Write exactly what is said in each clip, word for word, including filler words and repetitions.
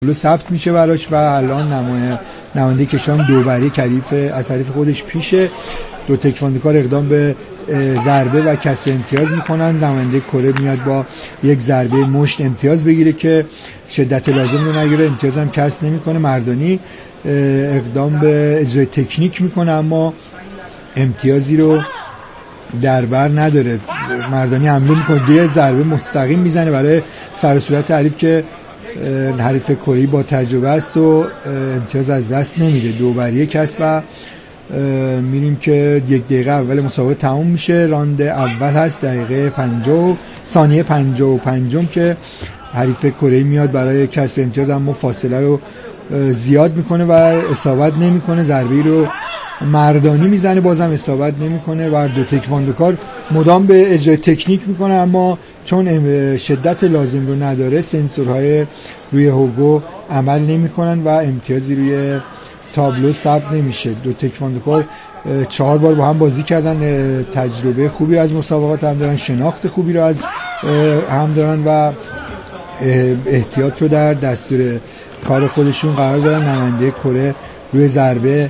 ثبت میشه براش و الان نمای نماینده کشور دوبری کلیف از حریف خودش پیشه. دو تکواندوکار اقدام به ضربه و کسب امتیاز میکنن. نماینده کره میاد با یک ضربه مشت امتیاز بگیره که شدت لازم رو نگیره، امتیاز هم کسب نمیکنه. مردانی اقدام به اجرای تکنیک میکنه اما امتیازی رو در بر نداره. مردانی حمله میکنه، دو ضربه مستقیم میزنه برای سر صورت حریف که حریف کره با تجربه است و امتیاز از دست نمیده. دو بر یک است و میریم که یک دقیقه اول مسابقه تموم میشه. راند اول هست، دقیقه پنجاه ثانیه پنجاه و پنج که حریف کره میاد برای کسب امتیاز اما فاصله رو زیاد میکنه و اصابت نمیکنه. ضربه‌ای رو مردانی میزنه بازم اصابت نمیکنه و دو تکواندوکار مدام به اجرای تکنیک میکنه اما چون شدت لازم رو نداره سنسورهای روی هوگو عمل نمیکنن و امتیازی روی تابلو ثبت نمیشه. دو تکواندوکار چهار بار با هم بازی کردن، تجربه خوبی از مسابقات هم دارن، شناخت خوبی رو از هم دارن و احتیاط رو در دستور کار خودشون قرار دارن. نماینده کره روی ضربه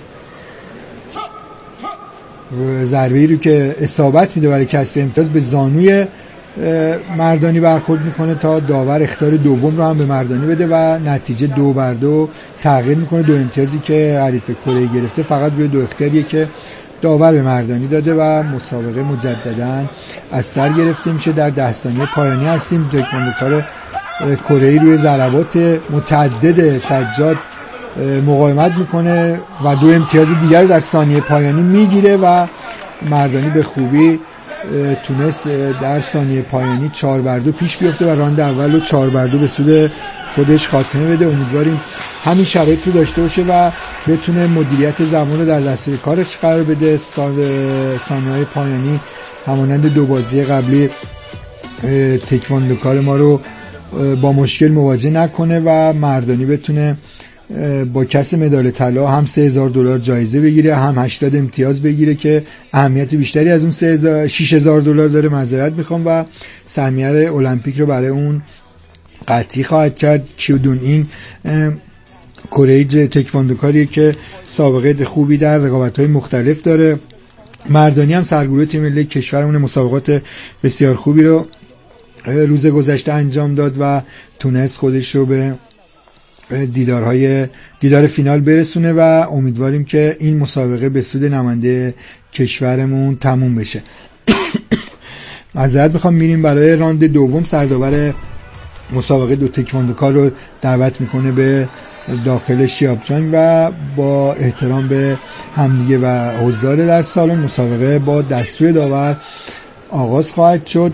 ضربه‌ای رو که اصابت میده برای کسب امتیاز به زانوی مردانی برخورد میکنه تا داور اخطار دوم رو هم به مردانی بده و نتیجه دو بر دو تغییر میکنه. دو امتیازی که حریف کره گرفته فقط روی دو اخطاریه که داور به مردانی داده و مسابقه مجددا از سر گرفته میشه. در ده ثانیه پایانی هستیم. تکواندوکار کره‌ای روی ضربات متعدد سجاد مقاومت میکنه و دو امتیاز دیگر در ثانیه پایانی میگیره و مردانی به خوبی تونست در ثانیه پایانی چهار بر دو پیش بیفته و راند اول رو چهار بر دو به سود خودش خاتمه بده. امیدواریم همین شرایط رو داشته باشه و بتونه مدیریت زمان رو در دستور کارش قرار بده. ثانیه های پایانی همانند دو بازی قبلی تکواندوکار ما رو با مشکل مواجه نکنه و مردانی بتونه با کسب مدال طلا هم سه هزار دلار جایزه بگیره هم هشتاد امتیاز بگیره که اهمیت بیشتری از اون شش هزار دلار داره. معذرت میخوام و سهمیه المپیک رو برای اون قطعی خواهد کرد. کیودون این کره تکواندوکاریه که سابقه خوبی در رقابت‌های مختلف داره. مردانی هم سرگروه تیم ملی کشورمون مسابقات بسیار خوبی رو روز گذشته انجام داد و تونست خودش رو به دیدارهای دیدار فینال برسونه و امیدواریم که این مسابقه به سود نماینده کشورمون تموم بشه. معذرت میخوام. میریم برای راند دوم. سرداور مسابقه دو تکواندوکار رو دعوت میکنه به داخل شیابچانگ و با احترام به همدیگه و حضار در سالن مسابقه با دستور داور آغاز خواهد شد.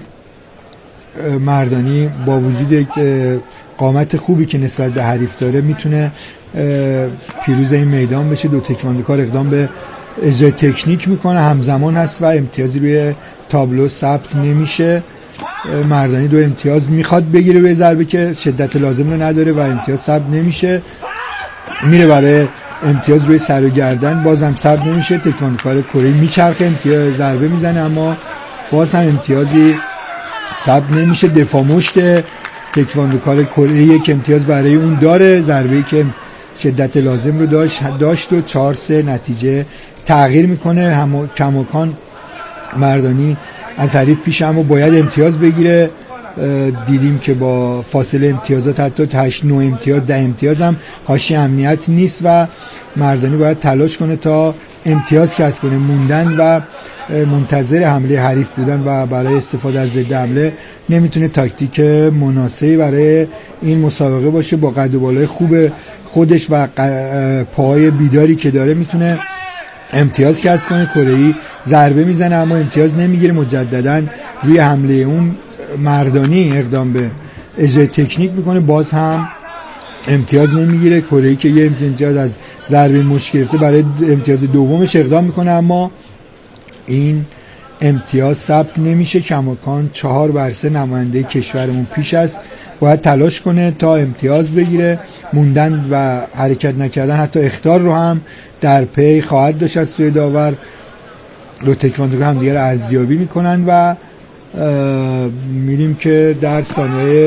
مردانی با وجود یک قامت خوبی که نسبت به حریف داره میتونه پیروز این میدان بشه. دو تکواندوکار اقدام به اجرای تکنیک میکنه، همزمان هست و امتیازی روی تابلو ثبت نمیشه. مردانی دو امتیاز میخواد بگیره روی ضربه که شدت لازم رو نداره و امتیاز ثبت نمیشه. میره برای امتیاز روی سر و گردن، بازم ثبت نمیشه. تکواندوکار کره میچرخه، امتیاز ضربه میزنه اما باز هم امتیازی ثبت نمیشه. دفاع مشت تکواندوکار کره یک امتیاز برای اون داره، ضربه‌ای که شدت لازم رو داشت داشت و چهار سه نتیجه تغییر میکنه. هم کماکان مردانی از حریف پیش اما باید امتیاز بگیره. دیدیم که با فاصله امتیازات حتی هشت نه امتیاز ده امتیاز هم حاشیه امنیت نیست و مردانی باید تلاش کنه تا امتیاز کسب کنه. موندن و منتظر حمله حریف بودن و برای استفاده از ضد حمله نمیتونه تاکتیک مناسبی برای این مسابقه باشه. با قد و بالای خوب خودش و پاهای بیداری که داره میتونه امتیاز کسب کنه. کره‌ای ضربه میزنه اما امتیاز نمیگیره. مجددا روی حمله اون مردانی اقدام به اجرای تکنیک میکنه، باز هم امتیاز نمیگیره. کره‌ای که یه امتیاز از ضربه مشت گرفته برای امتیاز دومش اقدام میکنه اما این امتیاز ثبت نمیشه. کماکان چهار بر سه نماینده کشورمون پیش است، باید تلاش کنه تا امتیاز بگیره. موندن و حرکت نکردن حتی اخطار رو هم در پی خواهد داشت از سوی داور. دو تکواندوکار هم دیگر ارزیابی میکنن و میریم که در ثانیه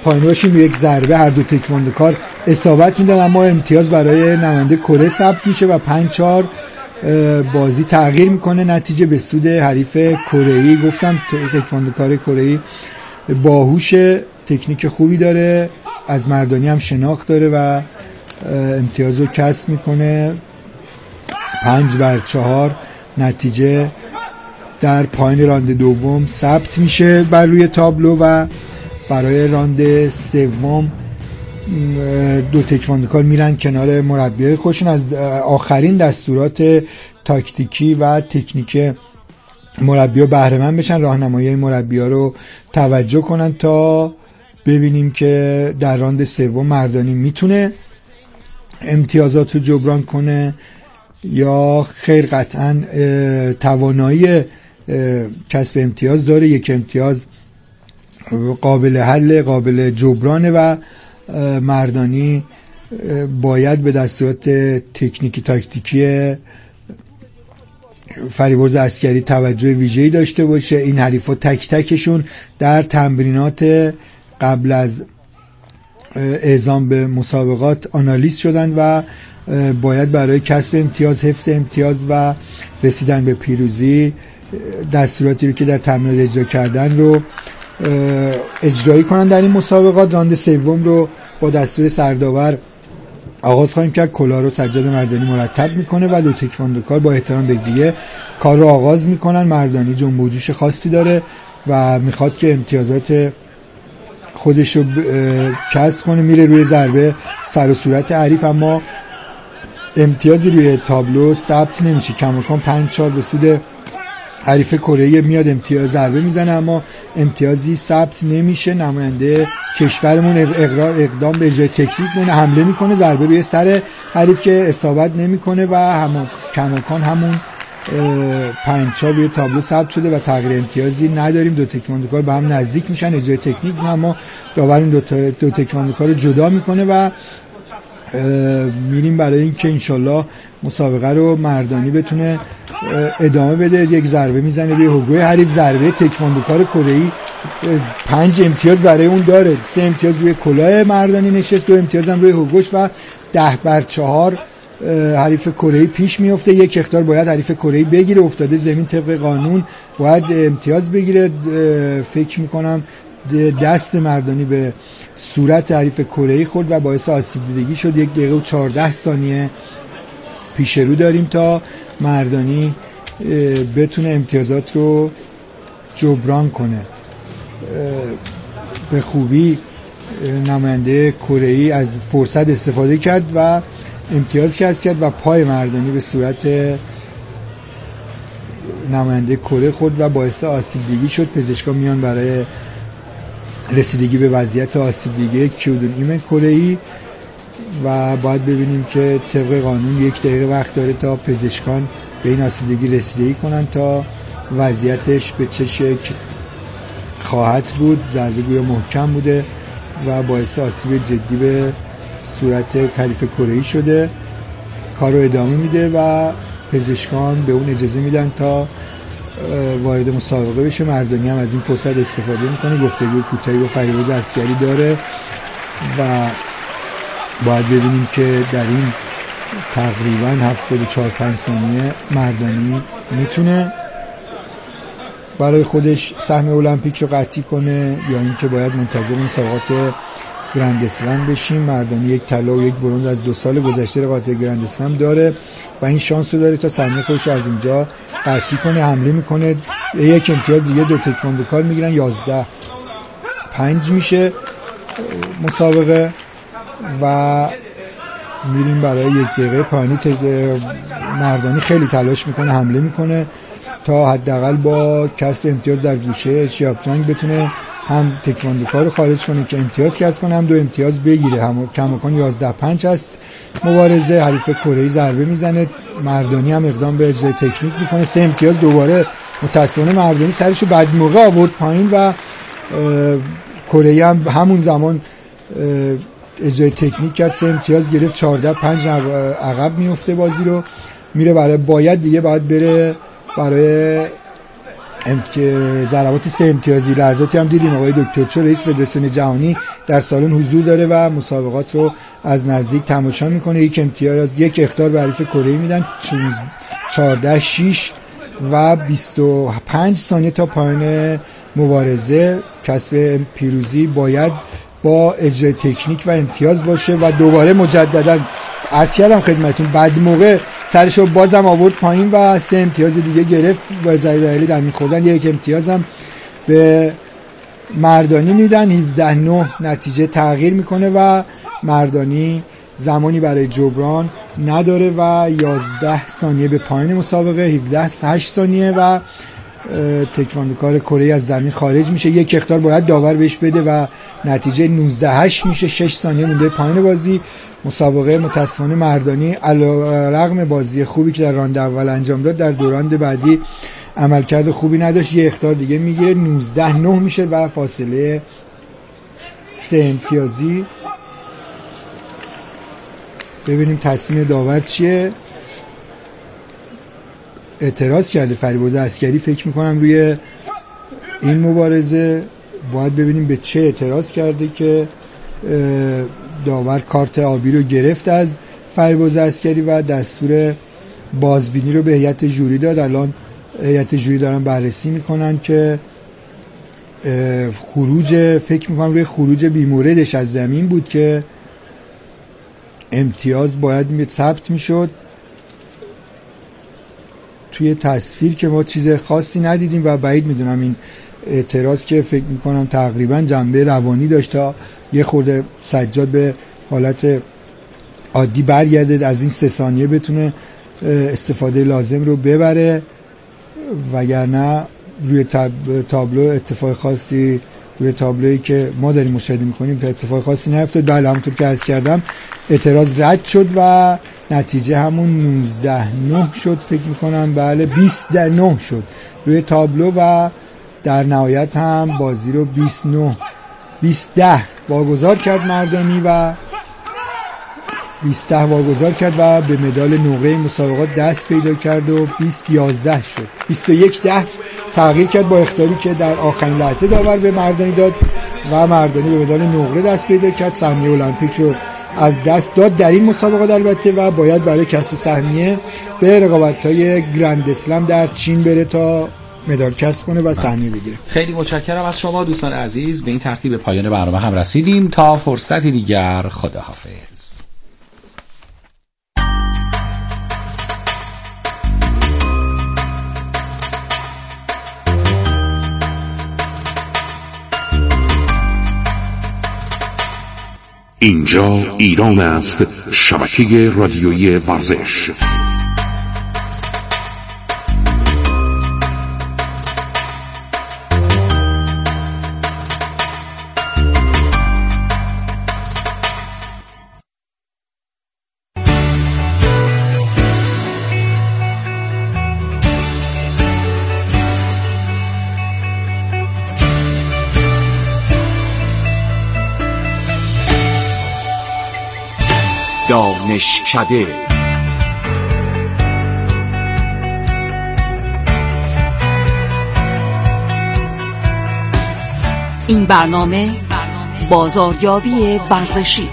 پایین باشیم یک ضربه هر دو تکواندوکار اصابت میدن، اما امتیاز برای نماینده کره ثبت میشه و پنج چهار بازی تغییر میکنه نتیجه به سود حریف کره‌ای. گفتم تکواندوکار کره‌ای باهوش، تکنیک خوبی داره، از مردانی هم شناخت داره و امتیاز رو کسب میکنه. پنج بر چهار نتیجه در پایین راند دوم ثبت میشه بر روی تابلو و برای راند سوم دو تکواندوکار میرن کنار مربیای خودشون از آخرین دستورات تاکتیکی و تکنیک مربی‌ها بهره مند بشن، راهنمایی مربی‌ها رو توجه کنن تا ببینیم که در راند سوم مردانی میتونه امتیازات رو جبران کنه یا خیر. قطعا توانایی کسب امتیاز داره، یک امتیاز قابل حل، قابل جبرانه و مردانی باید به دستورات تکنیکی تاکتیکی فریبرز عسکری توجه ویژه‌ای داشته باشه. این حریفا تک تکشون در تمرینات قبل از اعزام به مسابقات آنالیز شدن و باید برای کسب امتیاز، حفظ امتیاز و رسیدن به پیروزی دستوراتی رو که در تمرینات اجرا کردن رو اجرایی کنن در این مسابقات. راند سوم رو با دستور سرداور آغاز خواهیم کرد. کلاه رو سجاد مردانی مرتب میکنه و دو تکواندوکار با احترام به دیگه کار رو آغاز میکنن. مردانی جنب و جوش خاصی داره و میخواد که امتیازات خودش رو کسب کنه، میره روی ضربه سر و صورت حریف، اما امتیازی روی تابلو ثبت نمیشه. کماکان پنج چهار به سود حریف کره میاد امتیاز ضربه میزنه اما امتیازی ثبت نمیشه. نماینده کشورمون اقرار اقدام به اجرای تکنیک مونه، حمله میکنه، ضربه روی سر حریف که اصابت نمیکنه و هم کماکان همون پنج چهار روی تابلو ثبت شده و تغییر امتیازی نداریم. دو تکواندوکار به هم نزدیک میشن، اجرای تکنیک اما داور این دو, دو تکواندوکار رو جدا میکنه و میریم برای اینکه انشالله مسابقه رو مردانی بتونه ادامه بده. یک ضربه میزنه روی هوگوی حریف، ضربه تکواندوکار کره‌ای پنج امتیاز برای اون داره، سه امتیاز روی کلاه مردانی نشست، دو امتیاز هم روی هوگوش و ده بر چهار حریف کره‌ای پیش میفته. یک اخطار باید حریف کره‌ای بگیره، افتاده زمین طبق قانون باید امتیاز بگیره. فکر میکنم دست مردانی به صورت حریف کره‌ای خورد و باعث آسیب دیدگی شد. یک دقیقه و چهارده ثانیه پیش رو داریم تا مردانی بتونه امتیازات رو جبران کنه. به خوبی نماینده کره‌ای از فرصت استفاده کرد و امتیاز کسب کرد و پای مردانی به صورت نماینده کره خورد و باعث آسیب دیدگی شد. پزشکان میان برای رسیدگی به وضعیت آسیب دیدگی کیودون ایمن کره‌ای و باید ببینیم که طبق قانون یک دقیقه وقت داره تا پزشکان به این آسیب دیدگی رسیدگی کنن تا وضعیتش به چه شکل خواهد بود. ضربه گویا محکم بوده و باعث آسیب جدی به صورت حریف کره‌ای شده. کار رو ادامه میده و پزشکان به اون اجازه میدن تا وارد مسابقه بشه. مردانی هم از این فرصت استفاده میکنه، گفتگو کوتاهی با فریبرز عسکری داره و باید ببینیم که در این تقریبا هفتاد و چهار پنج ثانیه مردانی میتونه برای خودش سهم المپیک رو قطعی کنه یا اینکه باید منتظر مسابقات گرند اسلم بشیم. مردانی یک طلا و یک برنز از دو سال گذشته رقابت گرند اسلم داره و این شانس رو داره تا سهمیه خودش از اونجا قطعی کنه. حمله میکنه، یک امتیاز دیگه دو تکواندوکار میگیرن، یازده پنج میشه مسابقه و میریم برای یک دقیقه پایانی. مردانی خیلی تلاش میکنه، حمله میکنه تا حداقل با کسب امتیاز در گوشه شیابچنگ بتونه هم تکواندوکار رو خارج کنه که امتیاز کسب کنه هم دو امتیاز بگیره. هم کماکان یازده پنج هست مبارزه. حریف کره‌ای ضربه میزنه، مردانی هم اقدام به اجرای تکنیک میکنه، سه امتیاز دوباره متاسفانه مردانی سرشو بعد موقع آورد پایین و کره‌ای هم همون زمان اجرای تکنیک کرد، سه امتیاز گرفت، چهارده پنج عقب میفته بازی رو، میره برای باید دیگه باید بره برای ضربات سه امتیازی. لحظاتی هم دیدیم آقای دکتر چو رئیس فدراسیون جهانی در سالن حضور داره و مسابقات رو از نزدیک تماشا میکنه. یک امتیاز یک اخطار به حریف کره میدن، چهارده شش و بیست و پنج ثانیه تا پایان مبارزه. کسب پیروزی باید با اجرای تکنیک و امتیاز باشه و دوباره مجددا عرض کردم خدمتون بعد موقع سرشو بازم آورد پایین و سه امتیاز دیگه گرفت با ضربه زمین خوردن. یک امتیاز هم به مردانی میدن. هفده نه نتیجه تغییر میکنه و مردانی زمانی برای جبران نداره و یازده ثانیه به پایان مسابقه، هفده هشت ثانیه و تکواندوکار کره از زمین خارج میشه. یک اخطار باید داور بهش بده و نتیجه نوزده هشت میشه. شش ثانیه مونده پایان بازی. مسابقه متاسفانه مردانی علیرغم بازی خوبی که در راند اول انجام داد در دوراند بعدی عملکرد خوبی نداشت. یه اخطار دیگه میگیره، نوزده نه میشه و فاصله سه امتیازی. ببینیم تصمیم داور چیه. اعتراض کرده فریبرز عسکری فکر میکنم روی این مبارزه. باید ببینیم به چه اعتراض کرده که داور کارت آبی رو گرفت از فریبرز عسکری و دستور بازبینی رو به هیئت ژوری داد. الان هیئت ژوری دارن بررسی میکنن که خروج فکر میکنم روی خروج بیموردش از زمین بود که امتیاز باید ثبت میشد. توی تصویر که ما چیز خاصی ندیدیم و بعید میدونم این اعتراض که فکر میکنم تقریبا جنبه روانی داشت تا یه خورده سجاد به حالت عادی برگرده، از این سه ثانیه بتونه استفاده لازم رو ببره، وگرنه روی تابلو اتفاق خاصی روی تابلویی که ما داریم مشاهده میکنیم که اتفاق خاصی نیفتاد. بله همونطور که عرض کردم اعتراض رد شد و نتیجه همون نوزده نه شد فکر میکنم. بله بیست نه شد روی تابلو و در نهایت هم بازی رو بیست نه بیست ده واگذار کرد مردانی و بیست ده واگذار کرد و به مدال نقره مسابقات دست پیدا کرد و بیست یازده شد. بیست و یک ده تغییر کرد با اخطاری که در آخرین لحظه داور به مردانی داد و مردانی به مدال نقره دست پیدا کرد. سهمیه المپیک رو از دست داد در این مسابقات البته و باید برای کسب سهمیه به رقابت‌های گرند اسلم در چین بره تا مدال کسب کنه و سهمیه بگیره. خیلی متشکرم از شما دوستان عزیز. به این ترتیب به پایان برنامه هم رسیدیم. تا فرصتی دیگر، خداحافظ. اینجا ایران است، شبکه رادیویی ورزش. دانشکده این برنامه بازاریابی ورزشی.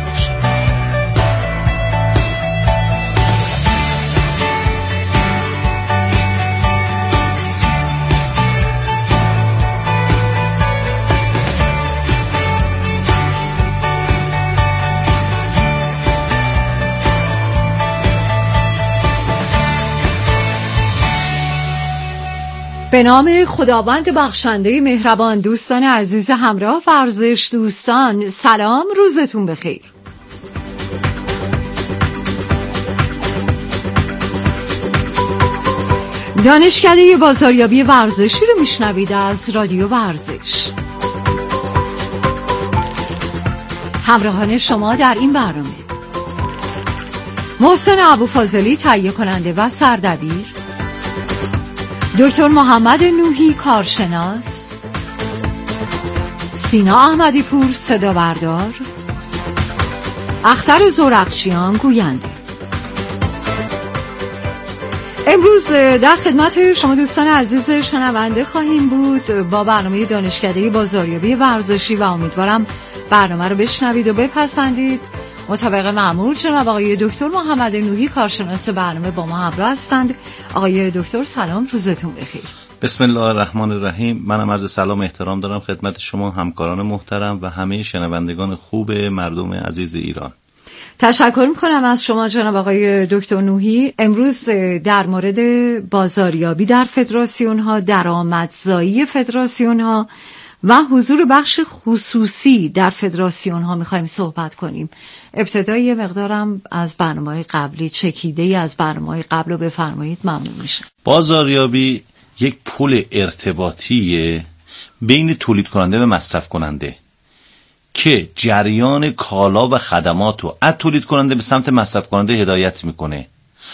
به نام خداوند بخشنده مهربان. دوستان عزیز همراه ورزش دوستان، سلام، روزتون بخیر. دانشکده بازاریابی ورزشی رو میشنوید از رادیو ورزش. همراهان شما در این برنامه محسن ابوفاضلی تهیه کننده و سردبیر، دکتر محمد نوحی کارشناس، سینا احمدی پور صدا بردار، اختر زورقچیان گوینده. امروز در خدمت شما دوستان عزیز شنونده خواهیم بود با برنامه دانشکده بازاریابی ورزشی و امیدوارم برنامه رو بشنوید و بپسندید. مطابق معمول جناب آقای دکتر محمد نوحی کارشناس برنامه با ما همراه هستند. آقای دکتر سلام، روزتون بخیر. بسم الله الرحمن الرحیم. منم عرض سلام و احترام دارم خدمت شما همکاران محترم و همه شنوندگان خوب مردم عزیز ایران. تشکر میکنم از شما جناب آقای دکتر نوحی. امروز در مورد بازاریابی در فدراسیون ها، درآمدزایی فدراسیون ها و حضور بخش خصوصی در فدراسیون ها میخوایم صحبت کنیم. ابتدایی یه مقدارم از برنامه‌های قبلی چکیده از برنامه‌های قبل رو بفرمایید، ممنون میشه. بازاریابی یک پل ارتباطیه بین تولید کننده و مصرف کننده که جریان کالا و خدمات رو از تولید کننده به سمت مصرف کننده هدایت میکنه.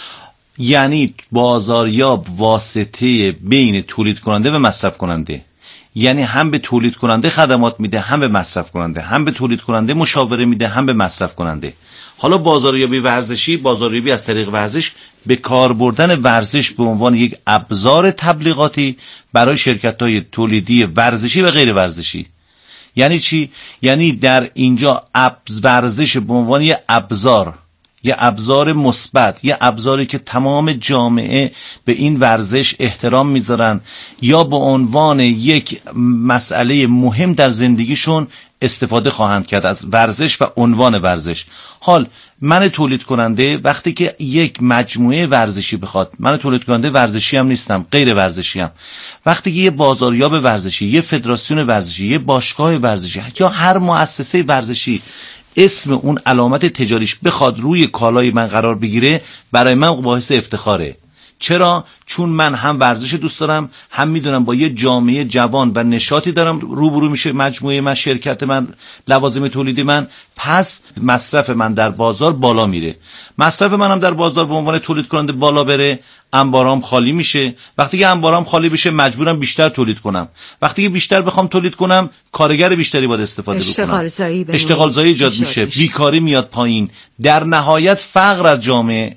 یعنی بازاریاب واسطه بین تولید کننده و مصرف کننده، یعنی هم به تولید کننده خدمات میده، هم به مصرف کننده، هم به تولید کننده مشاوره میده، هم به مصرف کننده. حالا بازاریابی ورزشی، بازاریابی از طریق ورزش، به کار بردن ورزش به عنوان یک ابزار تبلیغاتی برای شرکت‌های تولیدی ورزشی و غیر ورزشی. یعنی چی؟ یعنی در اینجا ابز ورزش به عنوان یک ابزار، یه ابزار مثبت، یه ابزاری که تمام جامعه به این ورزش احترام میذارن یا به عنوان یک مسئله مهم در زندگیشون استفاده خواهند کرد از ورزش و عنوان ورزش. حال من تولید کننده وقتی که یک مجموعه ورزشی بخواد، من تولید کننده ورزشی هم نیستم، غیر ورزشی هم، وقتی که یه بازاریاب ورزشی، یه فدراسیون ورزشی، یه باشگاه ورزشی یا هر مؤسسه ورزشی اسم اون علامت تجاریش بخواد روی کالای من قرار بگیره، برای من باعث افتخاره. چرا؟ چون من هم ورزش دوست دارم، هم میدونم با یه جامعه جوان و نشاطی دارم روبرو میشه مجموعه من، شرکت من، لوازم تولیدی من، پس مصرف من در بازار بالا میره. مصرف منم در بازار به عنوان تولید کننده بالا بره، انبارام خالی میشه. وقتی که انبارام خالی بشه مجبورم بیشتر تولید کنم. وقتی که بیشتر بخوام تولید کنم کارگر بیشتری باید استفاده بکنم. اشتغال زایی اشتغال زایی ایجاد میشه، بیکاری میاد پایین، در نهایت فقر از جامعه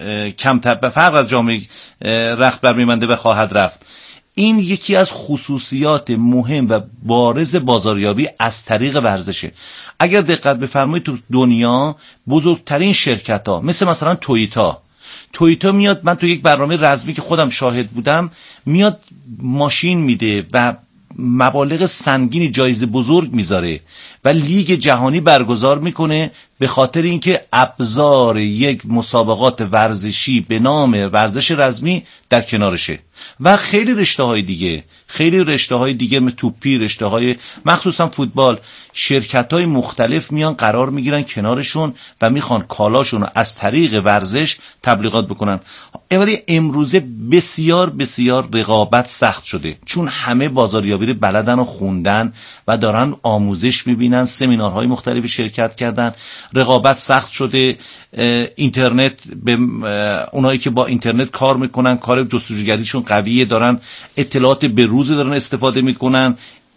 کم تب فقر از جامعه رخت برمی‌منده و خواهد رفت. این یکی از خصوصیات مهم و بارز بازاریابی از طریق ورزشه. اگر دقت بفرمایید تو دنیا بزرگترین شرکت ها مثل مثلا تویوتا تویوتا میاد، من تو یک برنامه رزمی که خودم شاهد بودم، میاد ماشین میده و مبالغ سنگینی جایزه بزرگ میذاره و لیگ جهانی برگزار میکنه به خاطر اینکه ابزار یک مسابقات ورزشی به نام ورزش رزمی در کنارشه. و خیلی رشته های دیگه، خیلی رشته های دیگه مثل توپی، رشته های مخصوصا فوتبال، شرکت های مختلف میان قرار میگیرن کنارشون و میخوان کالاشون رو از طریق ورزش تبلیغات بکنن. ولی امروزه بسیار بسیار رقابت سخت شده، چون همه بازاریابی رو بلدن و خوندن و دارن آموزش میبینن، سمینارهای مختلفی شرکت کردن. رقابت سخت شده. اینترنت، به اونایی که با اینترنت کار میکنن، کار جستجوگریشون قویه، دارن اطلاعات به روز دارن استفاده میکنن.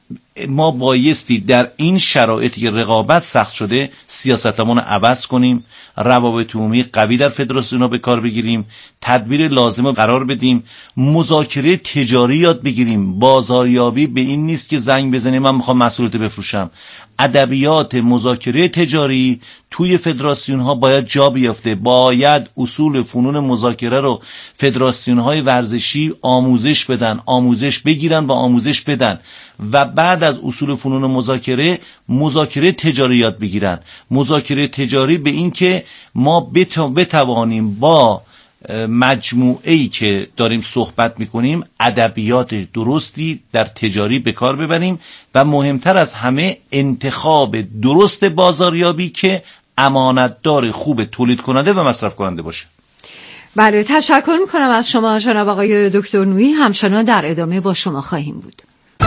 ما بایستی در این شرایطی که رقابت سخت شده سیاستمون رو عوض کنیم، روابط عمومی قوی در فدراسیون‌ها به کار بگیریم، تدبیر لازم قرار بدیم، مذاکره تجاری یاد بگیریم. بازاریابی به این نیست که زنگ بزنیم من میخوام محصولات بفروشم. ادبیات مذاکره تجاری توی فدراسیون ها باید جا بیافته. باید اصول فنون مذاکره رو فدراسیون های ورزشی آموزش بدن، آموزش بگیرن و آموزش بدن و بعد از اصول فنون مذاکره مذاکره تجاری یاد بگیرن. مذاکره تجاری به این که ما بتوانیم با مجموعه‌ای که داریم صحبت میکنیم ادبیات درستی در تجاری به کار ببریم و مهمتر از همه انتخاب درست بازاریابی که امانتدار خوب تولید کننده و مصرف کننده باشه. بله، تشکر میکنم از شما جناب آقای دکتر نوحی. همچنان در ادامه با شما خواهیم بود.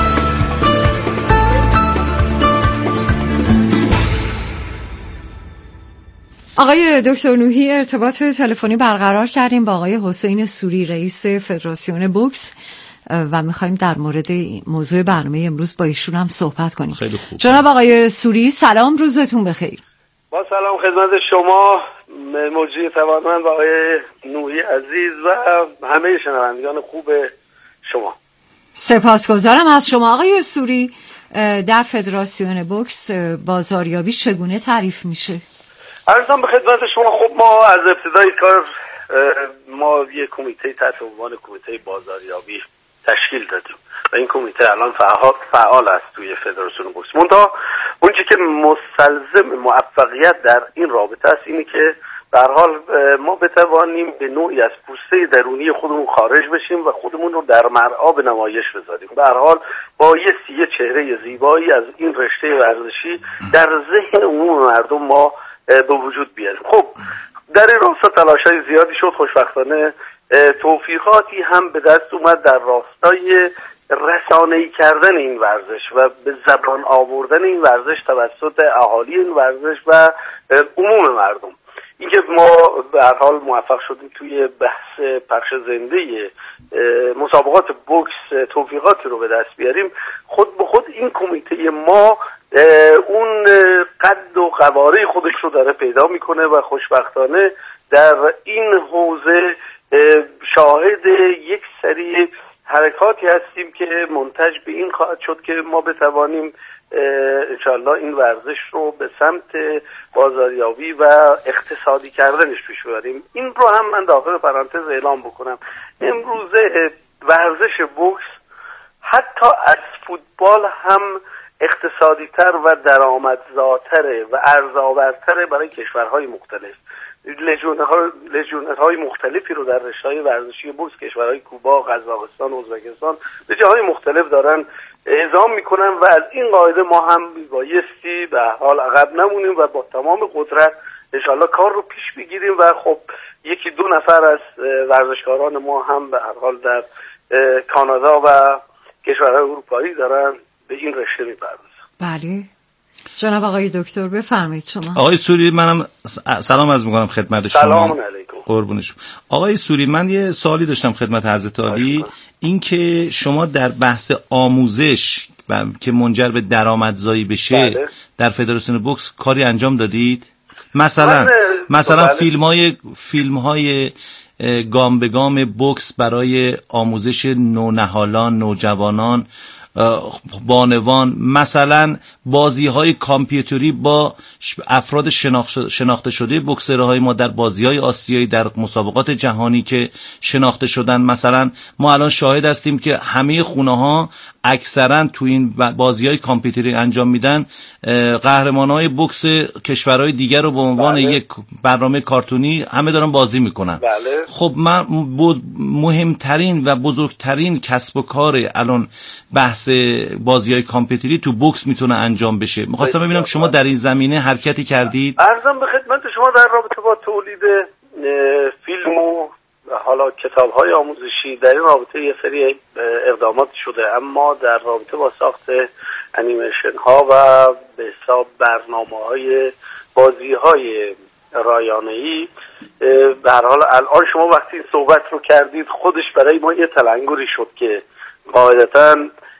آقای دکتر نوحی، ارتباط تلفنی برقرار کردیم با آقای حسین سوری، رئیس فدراسیون بوکس و میخوایم در مورد موضوع برنامه امروز با ایشون هم صحبت کنیم. خیلی خوب. جناب آقای سوری سلام، روزتون بخیر. با سلام خدمت شما، مجری توانمند و آقای نوحی عزیز و همه شنوندگان خوب شما. سپاسگزارم از شما. آقای سوری، در فدراسیون بوکس بازاریابی چگونه تعریف میشه؟ عرضم به خدمت شما. خب ما از ابتدای کار ما یک کمیته تحت عنوان کمیته بازاریابی تشکیل دادیم و این کمیته الان فعال فعال است توی فدراسیون بوکس. منتها اون چیزی که مستلزم موفقیت در این رابطه است اینه که به هر حال ما بتوانیم به نوعی از پوسته درونی خودمون خارج بشیم و خودمون رو در مرعا به نمایش بذاریم. به هر حال بایستی یه چهره زیبایی از این رشته ورزشی در ذهن عموم مردم ما به وجود بیاریم. خب در این راستا تلاش‌های زیادی شد. خوشبختانه توفیقاتی هم به دست اومد در راستای رسانه‌ای کردن این ورزش و به زبان آوردن این ورزش توسط اهالی این ورزش و عموم مردم. اینکه ما به هر حال موفق شدیم توی بحث پخش زنده مسابقات بوکس توفیقاتی رو به دست بیاریم، خود به خود این کمیته ما اون قد و قواره خودش رو داره پیدا میکنه و خوشبختانه در این حوزه شاهد یک سری حرکاتی هستیم که منتج به این خواهد شد که ما بتوانیم انشاءالله این ورزش رو به سمت بازاریابی و اقتصادی کردنش پیش ببریم. این رو هم من داخل پرانتز اعلام بکنم، امروزه ورزش بوکس حتی از فوتبال هم اقتصادی تر و درآمدزاتره و ارزآورتره برای کشورهای مختلف. لژیونرهای مختلفی رو در رشته‌های ورزشی بوکس کشورهای کوبا، قزاقستان، ازبکستان به جاهای مختلف دارن اعزام میکنن و از این قاعده ما هم بایستی به حال عقب نمونیم و با تمام قدرت انشالله کار رو پیش بگیریم و خب یکی دو نفر از ورزشکاران ما هم به هر حال در کانادا و کشورهای اروپایی دارن به این رشته میپردازن. بله جناب آقای دکتر بفرمایید. شما آقای سوری، منم سلام عرض میکنم خدمت شما. سلام علیکم. قربون شما. آقای سوری، من یه سوالی داشتم خدمت حضرت عالی، این که شما در بحث آموزش که منجر به درآمدزایی بشه بله. در فدراسیون بوکس کاری انجام دادید؟ مثلا مثلا بله. فیلم های فیلم های گام به گام بوکس برای آموزش نونهالان، نوجوانان، بانوان، مثلا بازی های کامپیوتری با افراد شناخته شده بوکسرهای ما در بازی های آسیایی، در مسابقات جهانی که شناخته شدن. مثلا ما الان شاهد هستیم که همه خونه ها اکثرا تو این بازی های کامپیوتری انجام میدن قهرمان های بوکس کشورهای دیگر رو به عنوان بله. یک برنامه کارتونی همه دارن بازی میکنن. بله. خب من مهمترین و بزرگترین کسب و کار الان بحث بازی های کامپیوتری تو بوکس میتونه انجام بشه. میخواستم ببینم شما در این زمینه حرکتی کردید؟ عرضم به خدمت شما در رابطه با تولید فیلم و حالا کتاب های آموزشی در این رابطه یه سری اقدامات شده، اما در رابطه با ساخت انیمیشن ها و به حساب برنامه های بازی های رایانه‌ای به هر حال الان شما وقتی این صحبت رو کردید خودش برای ما یه تلنگری شد که قاعدتاً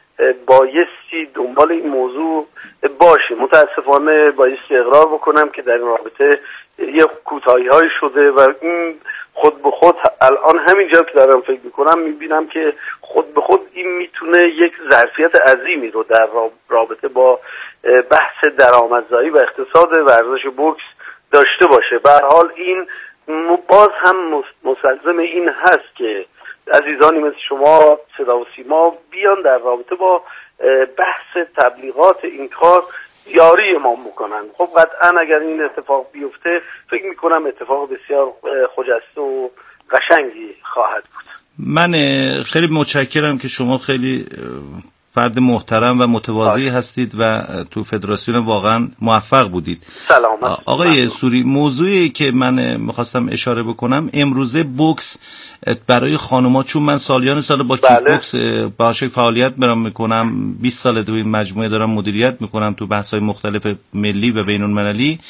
بایستی دنبال این موضوع باشیم. متاسفانه بایستی اقرار بکنم که در این رابطه یه کوتاهی های شده و این خود به خود الان همینجا که دارم فکر میکنم میبینم که خود به خود این میتونه یک ظرفیت عظیمی رو در رابطه با بحث درآمدزایی و اقتصاد ورزش بوکس داشته باشه. به هر حال این باز هم مستلزم این هست که عزیزانی مثل شما صدا و سیما بیان در رابطه با بحث تبلیغات این کار یاری ما میکنن. خب قطعا اگر این اتفاق بیفته فکر میکنم اتفاق بسیار خجسته و قشنگی خواهد بود. من خیلی متشکرم که شما خیلی فرد محترم و متواضعی هستید و تو فدراسیون واقعا موفق بودید. سلامت. آقای ممنون. سوری، موضوعی که من میخواستم اشاره بکنم امروزه بوکس برای خانوما، چون من سالیان سال با بله. کیک بوکس باشه فعالیت برام میکنم، بیست سال تو این مجموعه دارم مدیریت میکنم تو بحث‌های مختلف ملی و بین‌المللی.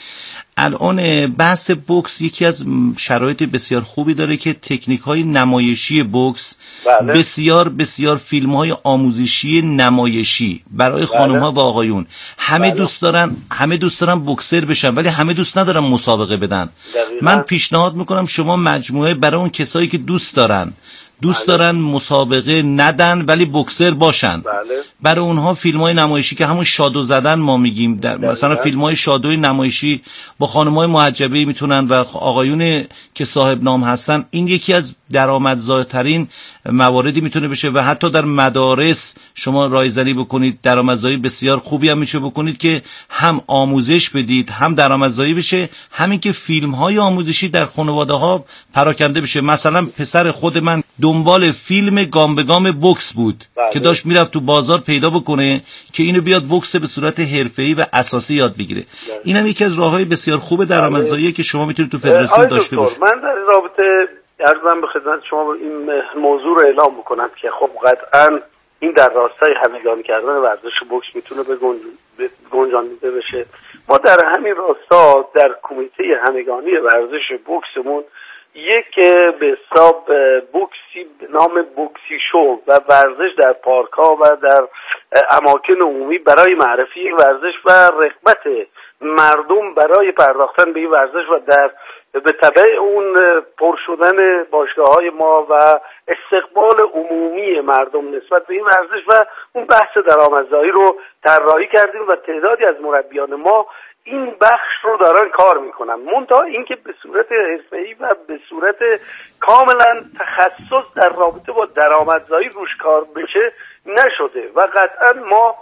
الان بحث بوکس یکی از شرایط بسیار خوبی داره که تکنیک های نمایشی بوکس بله. بسیار بسیار فیلم های آموزشی نمایشی برای خانم ها و آقایون همه بله. دوست دارن همه دوست دارن بوکسر بشن، ولی همه دوست ندارن مسابقه بدن. دقیقا. من پیشنهاد میکنم شما مجموعه برای اون کسایی که دوست دارن دوست بله. دارن مسابقه ندن ولی بوکسر باشن. بله. برای اونها فیلم‌های نمایشی که همون شادو زدن ما میگیم، در مثلا فیلم‌های شادوی نمایشی با خانم‌های محجبه میتونن و آقایون که صاحب نام هستن، این یکی از درآمدزایترین مواردی میتونه بشه و حتی در مدارس شما رایزنی بکنید درآمدزایی بسیار خوبی هم میشه بکنید که هم آموزش بدید هم درآمدزایی بشه، همین که فیلم‌های آموزشی در خانواده‌ها پراکنده بشه. مثلا پسر خود من دنبال فیلم گام به گام بوکس بود بله. که داشت میرفت تو بازار پیدا بکنه که اینو بیاد بوکس به صورت حرفه‌ای و اساسی یاد بگیره. بله. اینم یکی از راه‌های بسیار خوب درآمدزایی که شما میتونید تو فدراسیون داشته باشید. من در رابطه عرضم به خدمت شما این موضوع رو اعلام بکنم که خب قطعاً این در راستای همگانی کردن ورزش بوکس میتونه به گنجانیده بشه. ما در همین راستا در کمیته همگانی ورزش بوکسمون یک به حساب بوکسی به نام بوکسی شو و ورزش در پارک ها و در اماکن عمومی برای معرفی این ورزش و رغبت مردم برای پرداختن به این ورزش و در به تبع اون پر شدن باشگاه‌های ما و استقبال عمومی مردم نسبت به این ورزش و اون بحث درآمدزایی رو طراحی کردیم و تعدادی از مربیان ما این بخش رو دارن کار میکنن. منتها اینکه به صورت حرفه‌ای و به صورت کاملا تخصص در رابطه با درآمدزایی روش کار بشه نشده و قطعا ما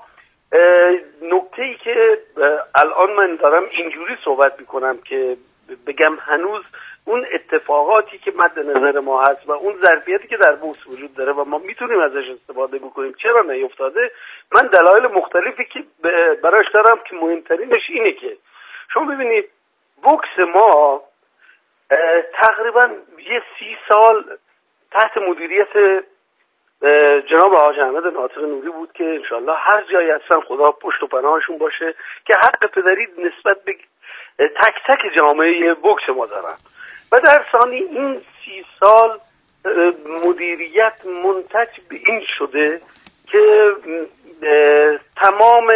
نکته‌ای که الان من دارم اینجوری صحبت میکنم که بگم هنوز اون اتفاقاتی که مد نظر ما هست و اون ظرفیتی که در بوکس وجود داره و ما میتونیم ازش استفاده بکنیم چرا نیفتاده، من دلایل مختلفی که براش دارم که مهمترینش اینه که شما ببینید بوکس ما تقریبا یه سی سال تحت مدیریت جناب حاج احمد ناطق نوری بود که انشالله هر جایی هستن خدا پشت و پناهشون باشه که حق پدری نسبت به تک تک جامعه بوکس ما دارن و در ثانی این سی سال مدیریت منتج به این شده که تمام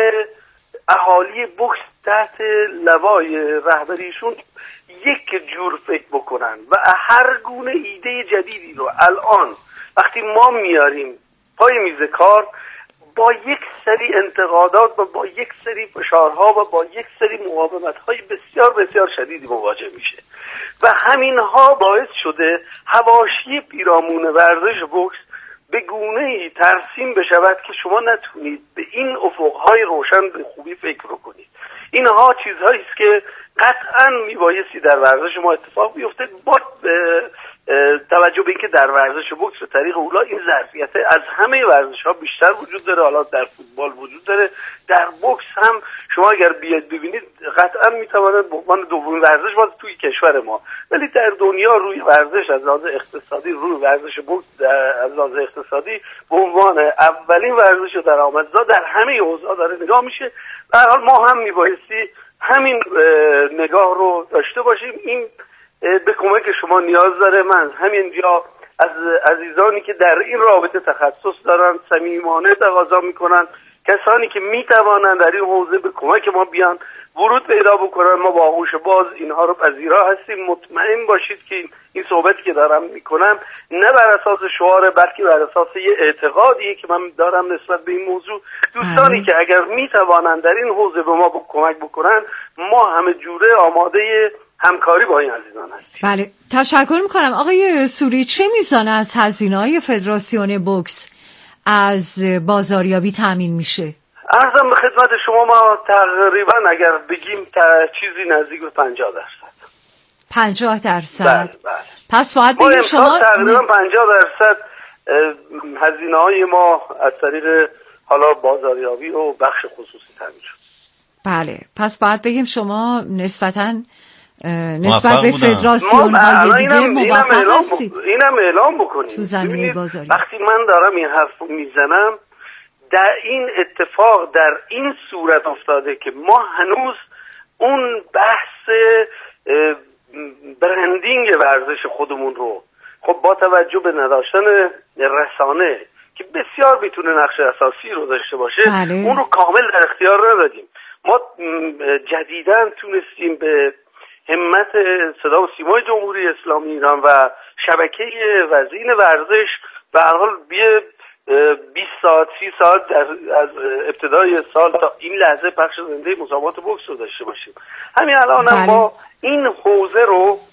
اهالی بوکس تحت لوای رهبریشون یک جور فکر بکنن و هر گونه ایده جدیدی رو الان وقتی ما میاریم پای میز کار با یک سری انتقادات و با یک سری فشارها و با یک سری مقاومت‌های بسیار بسیار شدیدی مواجه میشه و همینها باعث شده حواشی پیرامون ورزش بوکس به گونه‌ای ترسیم بشود که شما نتونید به این افق‌های روشن به خوبی فکر کنید. اینها چیزهایی است که قطعاً میبایستی در ورزش ما اتفاق بیفته با توجه به اینکه در ورزش بوکس به طریق اولا این ظرفیت از همه ورزش‌ها بیشتر وجود داره. حالا در فوتبال وجود داره، در بوکس هم شما اگر بیاید ببینید قطعا میتواند به عنوان دومین ورزش باشه توی کشور ما، ولی در دنیا روی ورزش از لحاظ اقتصادی روی ورزش بوکس از لحاظ اقتصادی به عنوان اولین ورزش درآمدزا در همه حوزه‌ها داره نگاه میشه. به هر حال ما هم میبایستی همین نگاه رو داشته باشیم. این به کمک شما نیاز داره. من همینجا از عزیزانی که در این رابطه تخصص دارن صمیمانه تقاضا میکنن کسانی که میتوانند در این حوزه به کمک ما بیان ورود پیدا بکنن. ما با آغوش باز اینها رو پذیرا هستیم. مطمئن باشید که این صحبتی که دارم میکنم نه بر اساس شعار بلکه بر اساس یه اعتقادیه که من دارم نسبت به این موضوع. دوستانی که اگر میتوانند در این حوزه به ما کمک بکنن ما همه جوره آماده همکاری با این عزیزان هستیم. بله، تشکر میکنم. آقای سوری، چه میزان از هزینه‌های فدراسیون بوکس از بازاریابی تامین میشه؟ عرضم به خدمت شما ما تقریبا اگر بگیم تا چیزی نزدیک به پنجاه درصد. پنجاه درصد؟ بله بله. پس باید بگیم شما تقریبا پنجاه درصد هزینه های ما از طریق حالا بازاریابی و بخش خصوصی تامین شد. بله، پس باید بگیم شما نسبتاً نسبت به فدراسیون های دیگه موفق هستید. اینم اعلام بکنید تو زمینه بازاری. وقتی من دارم این حرف رو میزنم در این اتفاق در این صورت افتاده که ما هنوز اون بحث برندینگ ورزش خودمون رو خب با توجه به نداشتن رسانه که بسیار میتونه نقش اساسی رو داشته باشه بله. اون رو کامل در اختیار ندادیم. ما جدیداً تونستیم به همت صدا و سیمای جمهوری اسلامی ایران و شبکه وزین ورزش به هر حال بیه بیست ساعت سی ساعت در از ابتدای سال تا این لحظه پخش زنده مسابقات بوکس رو داشته باشیم. همین الان هم با این حوزه رو